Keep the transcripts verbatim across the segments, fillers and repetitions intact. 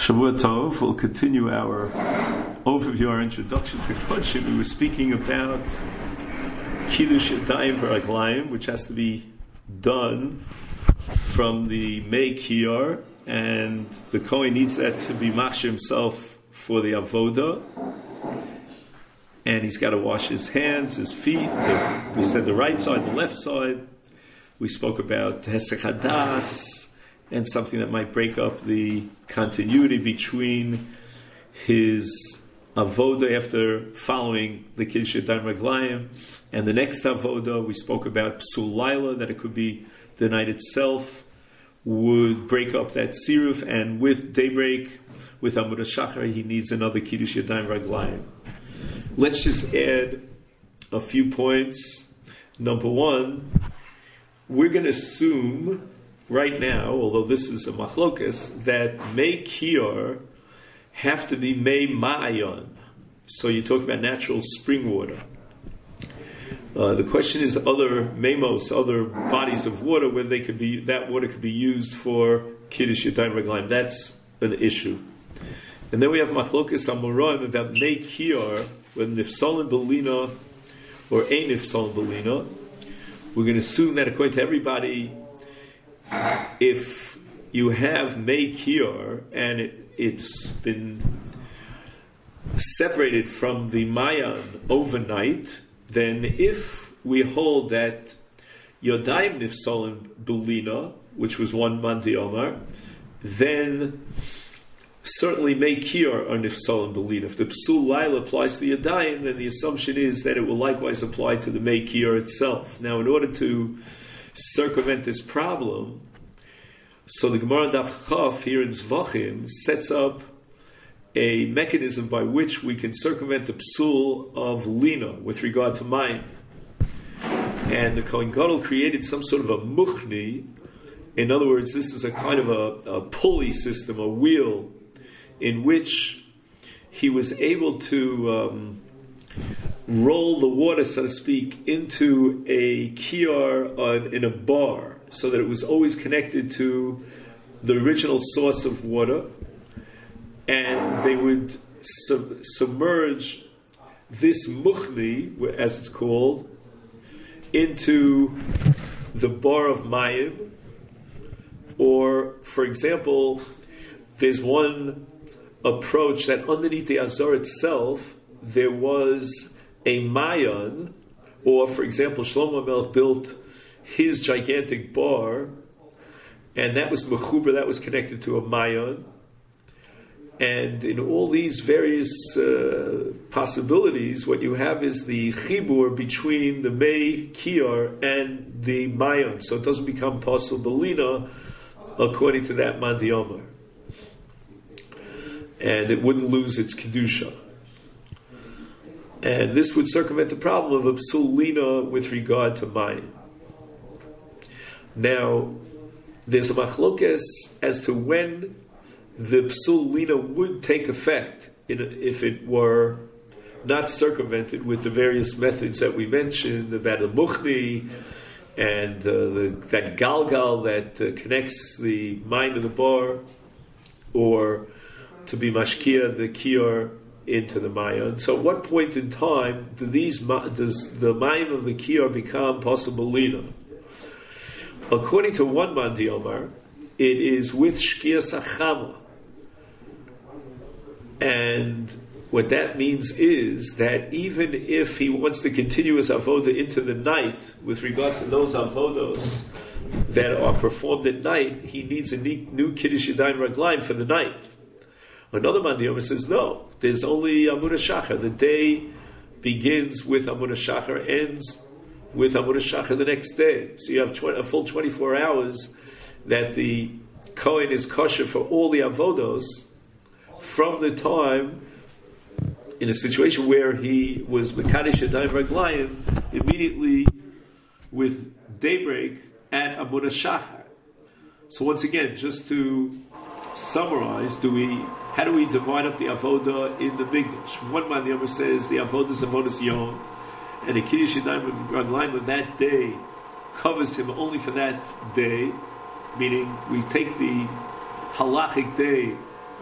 Shavua Tov. We'll continue our overview, our introduction to Kodshim. We were speaking about Kiddush Yadayim V'Raglayim, which has to be done from the Mei Kiyar, and the Kohen needs that to be machshir himself for the Avoda, and he's got to wash his hands, his feet. The, we said the right side, the left side. We spoke about Hesek Hadas, and something that might break up the continuity between his avoda after following the Kiddush Yadayim Raglayim and the next avoda. We spoke about Psul Laila, that it could be the night itself would break up that siruf, and with daybreak, with Amud HaShachar, he needs another Kiddush Yadayim Raglayim. Let's just add a few points. Number one, we're going to assume right now, although this is a machlokas, that Mei Kiyar have to be Mei Ma'ayon. So you're talking about natural spring water. Uh, the question is other Memos, other bodies of water, whether they could be, that water could be used for Kiddush Yadayim Raglayim. That's an issue. And then we have machlokas amoraim about Mei Kiyar, whether nifsalin belina or ein nifsalin belina. We're going to assume that according to everybody, if you have Mei Kiyar and it, it's been separated from the Mayan overnight, then if we hold that Yodayim Nifsalim Belina, which was one Mandi Omar, then certainly Mei Kiyar are Nifsalim Belina. If the Psul Laila applies to the Yodayim, then the assumption is that it will likewise apply to the Mei Kiyar itself. Now, in order to circumvent this problem, so the Gemara Daf Chaf here in Zvachim sets up a mechanism by which we can circumvent the psul of Lina with regard to Mayim. And the Kohen Gadol created some sort of a muchni. In other words, this is a kind of a, a pulley system, a wheel, in which he was able to um, roll the water, so to speak, into a kiyar uh, in a bar, so that it was always connected to the original source of water, and they would sub- submerge this muchni, as it's called, into the bar of mayim. Or, for example, there's one approach that underneath the azar itself there was a mayan, or, for example, Shlomo HaMelech built his gigantic bar, and that was mechuber, that was connected to a mayan. And in all these various uh, possibilities, what you have is the chibur between the Mei Kiyar and the mayan, so it doesn't become pasul belina according to that Mandi Omer, and it wouldn't lose its kedusha. And this would circumvent the problem of a psul lina with regard to mayim. Now, there's a machlokes as to when the psul lina would take effect in a, if it were not circumvented with the various methods that we mentioned, about the muchni and uh, the, that galgal that uh, connects the mind of the bar, or to be mashkia, the kiyar, into the mayan. So at what point in time do these does the mayim of the kiyar become possible lina? According to one Mandi Omar, it is with shkiyas achama. And what that means is that even if he wants to continue his avoda into the night, with regard to those avodos that are performed at night, he needs a new Kiddush Yadayim Raglayim for the night. Another Mandi Omar says, no, there's only Amud HaShachar. The day begins with Amud HaShachar, ends with Amud HaShachar the next day. So you have twenty, a full twenty-four hours that the Kohen is kosher for all the avodos from the time, in a situation where he was Mekadesh Yadayim Raglayim, immediately with daybreak at Amud HaShachar. So once again, just to summarize, do we how do we divide up the avoda in the Mikdash? One man, the other says the avoda is avodas yom, and the Kiddush Yadayim Raglayim of that day covers him only for that day, meaning we take the halachic day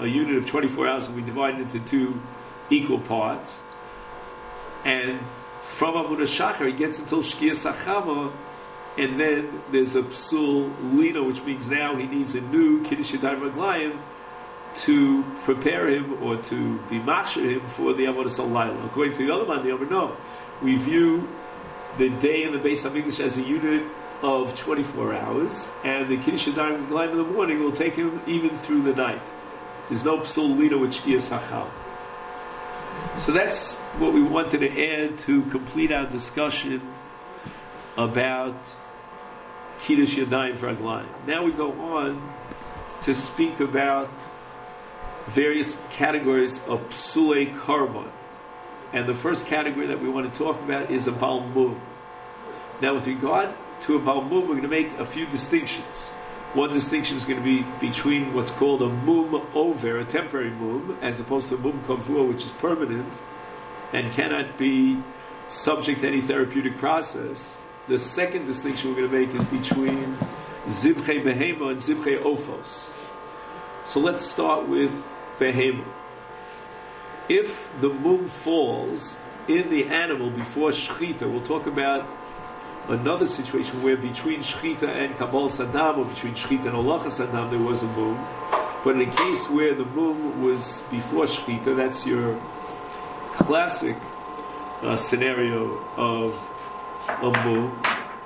a unit of twenty-four hours will be divided into two equal parts. And from Amunah Shachar, he gets until Shkias Hachama, and then there's a Psul Lina, which means now he needs a new Kiddush Yadayim Raglayim to prepare him or to be machshir him for the Avodas Halayla. According to the other man, the other no, we view the day in the Beis HaMikdash as a unit of twenty-four hours, and the Kiddush Yadayim Raglayim in the morning will take him even through the night. There's no Psul Lina with Shkias Hacham. So that's what we wanted to add to complete our discussion about Kiddush Yadayim Raglayim. Now we go on to speak about various categories of Psulei Karban. And the first category that we want to talk about is a Baal Mum. Now with regard to a Baal Mum, we're going to make a few distinctions. One distinction is going to be between what's called a Mum over, a temporary Mum, as opposed to a Mum Kavua, which is permanent and cannot be subject to any therapeutic process. The second distinction we're going to make is between Zivchei Behema and Zivchei Ophos. So let's start with Behema. If the mum falls in the animal before Shechita, we'll talk about another situation where between Shechita and Kabbalah Sadam, or between Shechita and Olacha Sadam, there was a mum. But in a case where the mum was before Shechita, that's your classic uh, scenario of a mum,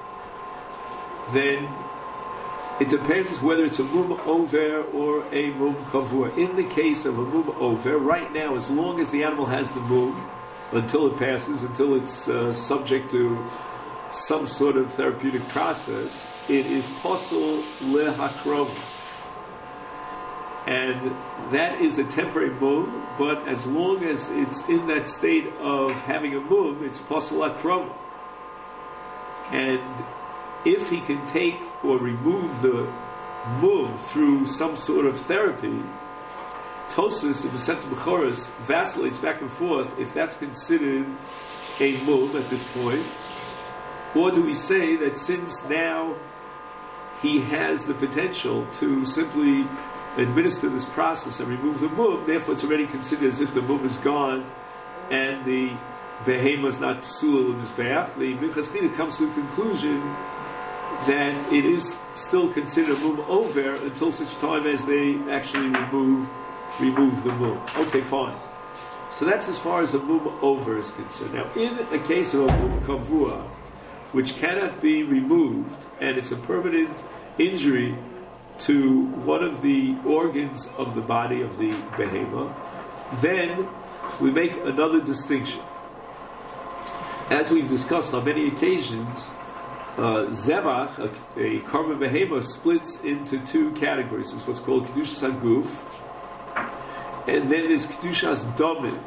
then it depends whether it's a mum over or a mum kavua. In the case of a mum over, right now, as long as the animal has the mum, until it passes, until it's uh, subject to some sort of therapeutic process, it is posel lehakrom. And that is a temporary mum, but as long as it's in that state of having a mum, it's posel akrom. And if he can take or remove the mum through some sort of therapy, Tosfos in Masechet Bechoros vacillates back and forth if that's considered a mum at this point, or do we say that since now he has the potential to simply administer this process and remove the mum, therefore it's already considered as if the mum is gone and the behema is not psul in his be'ach. The Minchas Nida comes to the conclusion that it is still considered a mum over until such time as they actually remove remove the mum. Okay, fine. So that's as far as a mum over is concerned. Now, in a case of a mum kavua, which cannot be removed, and it's a permanent injury to one of the organs of the body of the behema, then we make another distinction. As we've discussed on many occasions, Uh, Zevach, a, a Karban Behema, splits into two categories. It's what's called Kedushas HaGuf, and then there's Kedushas Damim.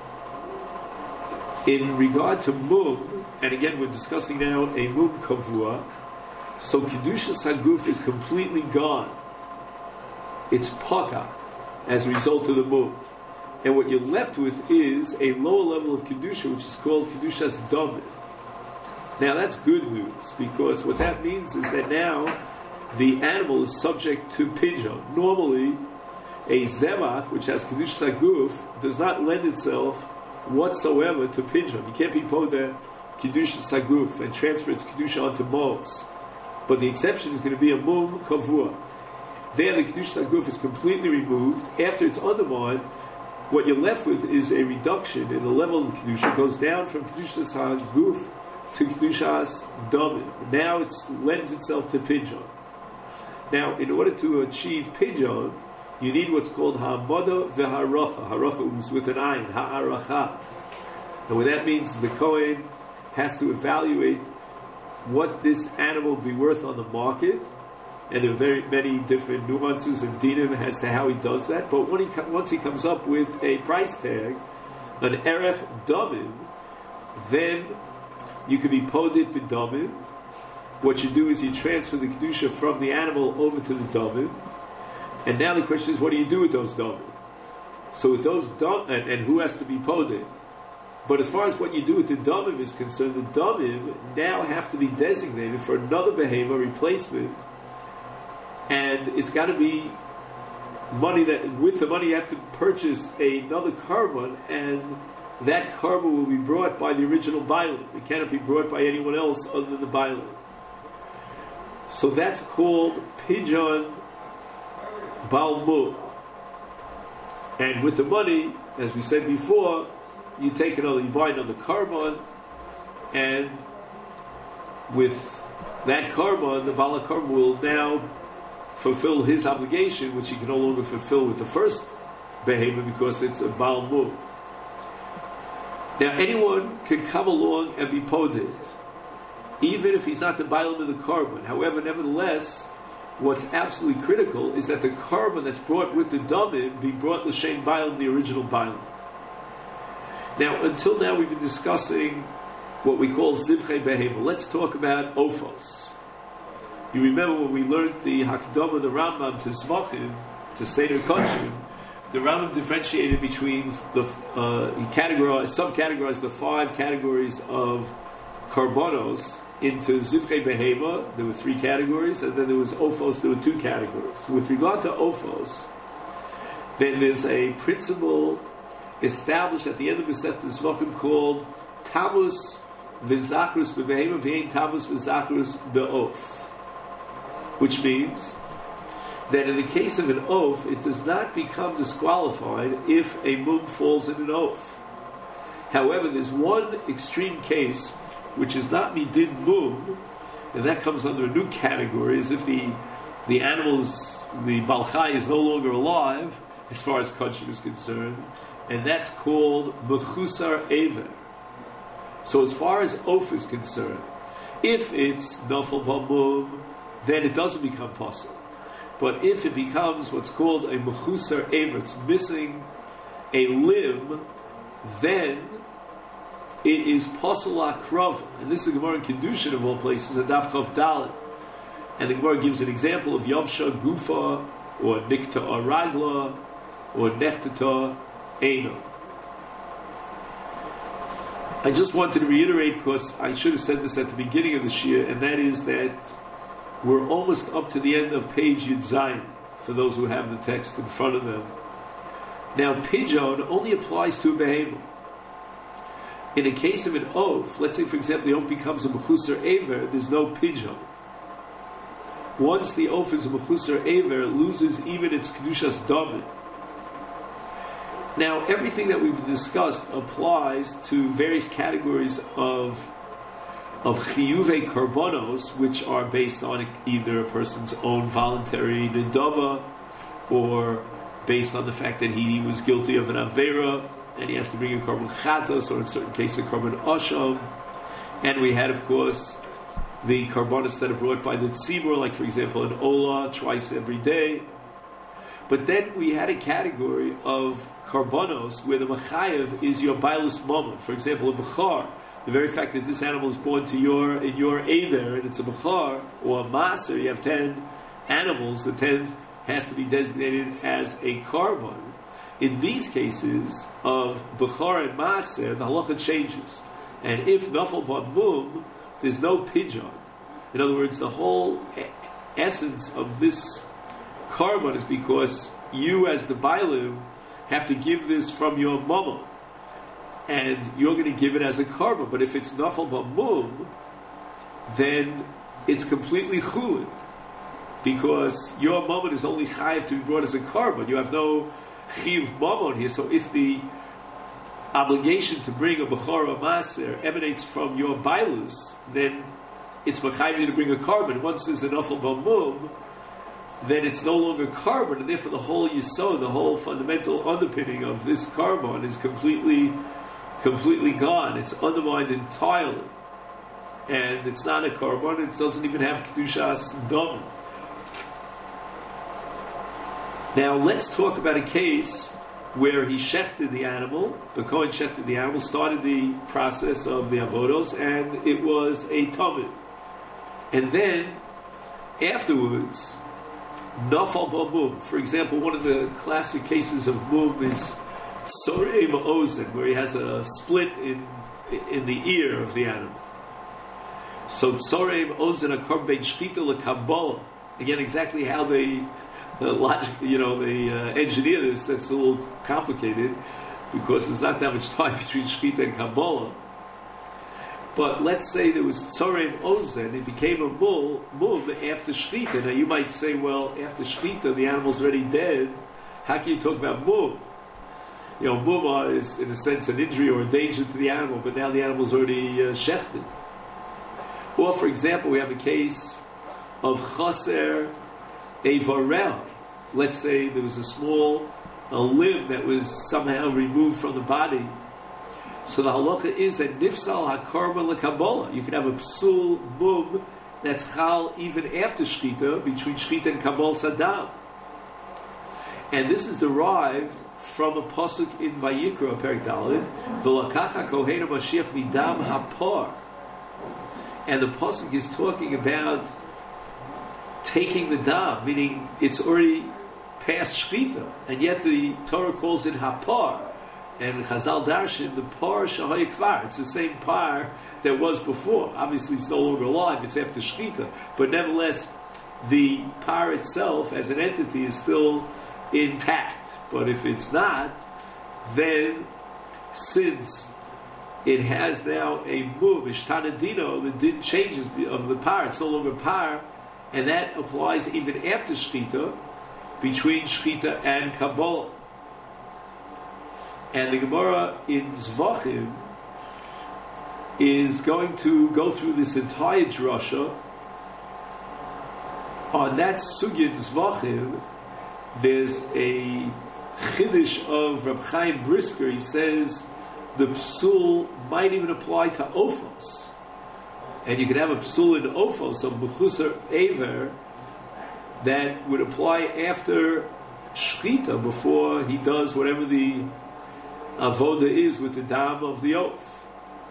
In regard to Mum, and again we're discussing now a Mum Kavua, so Kedushas HaGuf is completely gone. It's Paka as a result of the Mum. And what you're left with is a lower level of Kedusha, which is called Kedushas Damim. Now that's good news, because what that means is that now the animal is subject to pidyon. Normally, a zevach, which has kedushas haguf, does not lend itself whatsoever to pidyon. You can't be poda kedushas haguf and transfer its kedusha onto mos. But the exception is going to be a mum kavua. There, the kedushas haguf is completely removed. After it's undermined, what you're left with is a reduction in the level of the kedusha. It goes down from kedushas haguf to Kedushas Damim. Now it lends itself to Pidyon. Now, in order to achieve Pidyon, you need what's called Ha'amada v'ha'aracha. Ha'aracha is with an ayin, Ha'aracha. And what that means is the Kohen has to evaluate what this animal will be worth on the market, and there are very many different nuances and dinim as to how he does that. But when he, once he comes up with a price tag, an Erech Damim, then you can be podit b'damim. What you do is you transfer the kedusha from the animal over to the damim, and now the question is, what do you do with those damim? So with those damim, and, and who has to be podit? But as far as what you do with the damim is concerned, the damim now have to be designated for another behema replacement, and it's got to be money that with the money you have to purchase another carbon, and that carbon will be brought by the original bailim. It cannot be brought by anyone else other than the bailim. So that's called pidyon balmu. And with the money, as we said before, you take another, you buy another carbon, and with that carbon, the bala carbon will now fulfill his obligation, which he can no longer fulfill with the first behemoth because it's a balmu. Now, anyone can come along and be poded, even if he's not the bailam of the carbon. However, nevertheless, what's absolutely critical is that the carbon that's brought with the damim be brought l'shem bailam, the original bailam. Now, until now, we've been discussing what we call zivchei behemoth. Let's talk about ophos. You remember when we learned the Hakdama, the Rambam to Zvachim, to Seder Kodshim, the Rambam differentiated between the uh, he categorized, subcategorized the five categories of karbonos into Zivchei Behema. There were three categories, and then there was Ophos, there were two categories. So with regard to Ophos, then there's a principle established at the end of the Masechet Zvachim called Tamus V'Zachrus B'Behema V'Ein Tamus V'Zachrus B'Of, which means that in the case of an oath, it does not become disqualified if a mum falls in an oath. However, there's one extreme case which is not midin mum, and that comes under a new category, as if the the animals, the balchai is no longer alive, as far as kodshim is concerned, and that's called mechusar ever. So as far as oath is concerned, if it's nafal b'mum, then it doesn't become possible. But if it becomes what's called a mechusar ever, it's missing a limb, then it is pasula krav. And this is the Gemara in Kedushin of all places, a daf chav dalet. And the Gemara gives an example of yavsha gufa, or nikta aragla, or nechtata eino. I just wanted to reiterate, because I should have said this at the beginning of the shir, and that is that we're almost up to the end of page Yud Zayin, for those who have the text in front of them. Now, pidyon only applies to a behemoth. In a case of an oath, let's say, for example, the oath becomes a mechusar aver, there's no pidyon. Once the oath is a mechusar aver, it loses even its kedushas damim. Now, everything that we've discussed applies to various categories of of chiyuvei karbonos, which are based on either a person's own voluntary nidava, or based on the fact that he was guilty of an avera, and he has to bring a carbon chatos, or in certain cases, a carbon asham. And we had, of course, the carbonos that are brought by the tzibur, like, for example, an ola, twice every day. But then we had a category of karbonos where the machayev is your bailus moment. For example, a bechar. The very fact that this animal is born to your in your Eider, and it's a Bechar, or a Maser, you have ten animals, the tenth has to be designated as a carbon. In these cases of Bechar and Maser, the halacha changes. And if Nafal B'Mum, there's no pidyon. In other words, the whole essence of this carbon is because you, as the Bailim, have to give this from your mama, and you're going to give it as a carbon. But if it's nafal b'mum, then it's completely chulin, because your mammon is only chayiv to be brought as a carbon. You have no chiv mammon here. So if the obligation to bring a bechor or maser emanates from your bailus, then it's machayiv to bring a carbon. Once there's a nafal b'mum, then it's no longer carbon, and therefore the whole yisod, the whole fundamental underpinning of this carbon is completely completely gone. It's undermined entirely. And it's not a carbon, it doesn't even have kedushas dam. Now let's talk about a case where he shechted the animal, the Kohen shechted the animal, started the process of the avodos, and it was a tamid. And then, afterwards, nafal b'mum. For example, one of the classic cases of mum is Tsorei Ma'ozen, where he has a split in in the ear of the animal. So Tsorei Ma'ozen, a korban shchita l'kabbalah. Again, exactly how they uh, logic, you know, they uh, engineer this. That's a little complicated because there's not that much time between Shechita and Kabbalah. But let's say there was Tzoreim Ozen, it became a bull, mum after Shechita. Now you might say, well, after Shechita, the animal's already dead. How can you talk about mum? You know, mum is, in a sense, an injury or a danger to the animal, but now the animal's already uh, shechted. Or, for example, we have a case of chaser evarel. Let's say there was a small a limb that was somehow removed from the body. So the halacha is that nifsal hakarban lekabbalah. You can have a psul mum that's chal even after shchita, between shchita and kabbalah sadam. And this is derived from a pasuk in Vayikra, Perek Daled, v'lakacha kohen Mashiach midam hapar. And the pasuk is talking about taking the dam, meaning it's already past shchita, and yet the Torah calls it hapar. And Chazal Darshan, the par shahay kvar, it's the same par that was before. Obviously, it's no longer alive; it's after shchita, but nevertheless, the par itself as an entity is still intact. But if it's not, then since it has now a mum, ishtanadino, the din changes of the par, it's no longer par, and that applies even after shchita, between shchita and kabbalah. And the Gemara in Zvachim is going to go through this entire drasha. On that sugya in Zvachim, there's a chiddush of Reb Chaim Brisker. He says the psul might even apply to ophos, and you could have a psul in ophos of mechusar aver that would apply after shchita, before he does whatever the avoda is with the dam of the oath.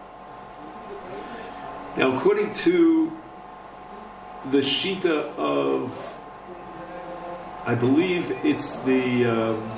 Now, according to the shita of, I believe it's the, um,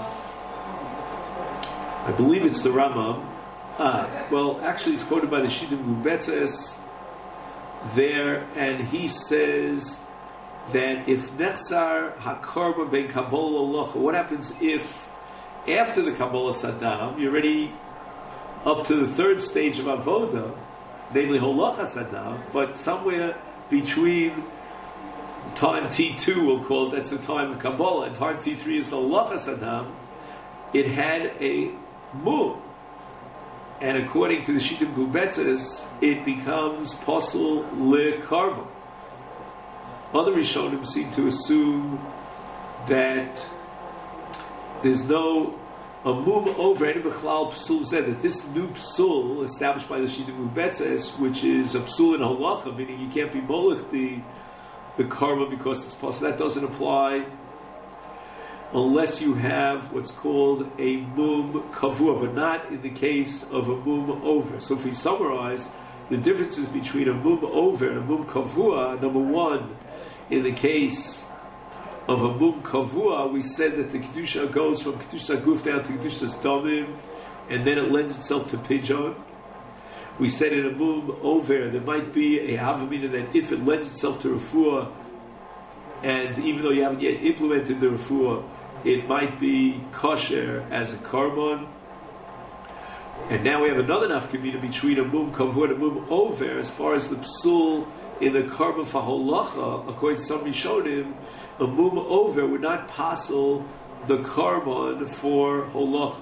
I believe it's the Rambam. Ah, well, actually, it's quoted by the Shita Gubetzes there, and he says that if nechsar hakarba ben kabbalah locha, what happens if after the kabbalah sadam you're already up to the third stage of avoda, namely holacha sadam, but somewhere between time T two, we'll call it, that's the time of kabbalah, and time T three is the holacha sadam, it had a mum. And according to the Shittim Gubetzes, it becomes possible le-karba. Other Rishonim seem to assume that there's no a mum over any bechlal psul zeh, that this new psul established by the Shittim Gubetzes, which is a psul in halacha, meaning you can't be molech the the karma because it's possible, that doesn't apply unless you have what's called a mum kavua, but not in the case of a mum over. So if we summarize the differences between a mum over and a mum kavua, number one, in the case of a mum kavua, we said that the kedusha goes from kedusha guf down to kedusha damim, and then it lends itself to pidyon. We said in a mum over there might be a havamina that if it lends itself to refuah, and even though you haven't yet implemented the refuah, it might be kosher as a carbon. And now we have another nafkamina between a mum kavur and a mum over, as far as the psul in the carbon for holacha. According to some Rishonim, a mum over would not passel the carbon for holacha.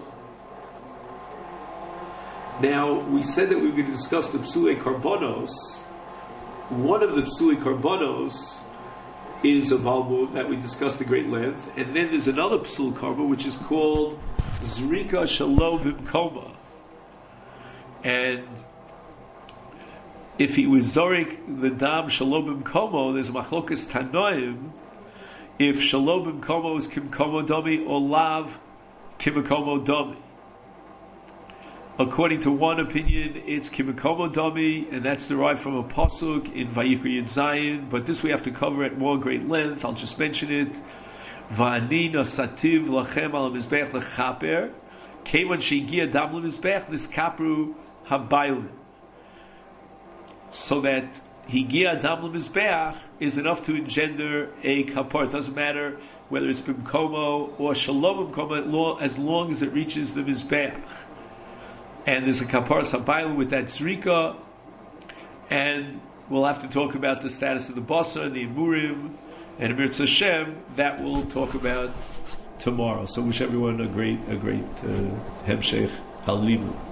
Now, we said that we were going to discuss the psule karbonos. One of the psule karbonos is a balmud that we discussed at great length, and then there's another psul karma which is called zrika shalom b'mkoma. And if he was zorik the dam shalom b'mkomo, there's a machlokas tanoim if shalom b'mkomo is kimkomo domi or lav kimkomo domi. According to one opinion, it's kimikomo dami, and that's derived from a pasuk in Vayikra Yud Zayin. But this we have to cover at more great length. I'll just mention it. Va'ani nasativ lachem al mizbech lechaper, kevan sheigia dam lemizbech niskapru habaylim. So that higia dam lemizbeach is enough to engender a kapar. It doesn't matter whether it's bimkomo or shalom bimkomo, as long as it reaches the mizbeach. And there's a kapar sabayla with that zrika, and we'll have to talk about the status of the basa and the imurim, and Amir Hashem, that we'll talk about tomorrow. So wish everyone a great, a great uh, hemshech halimu.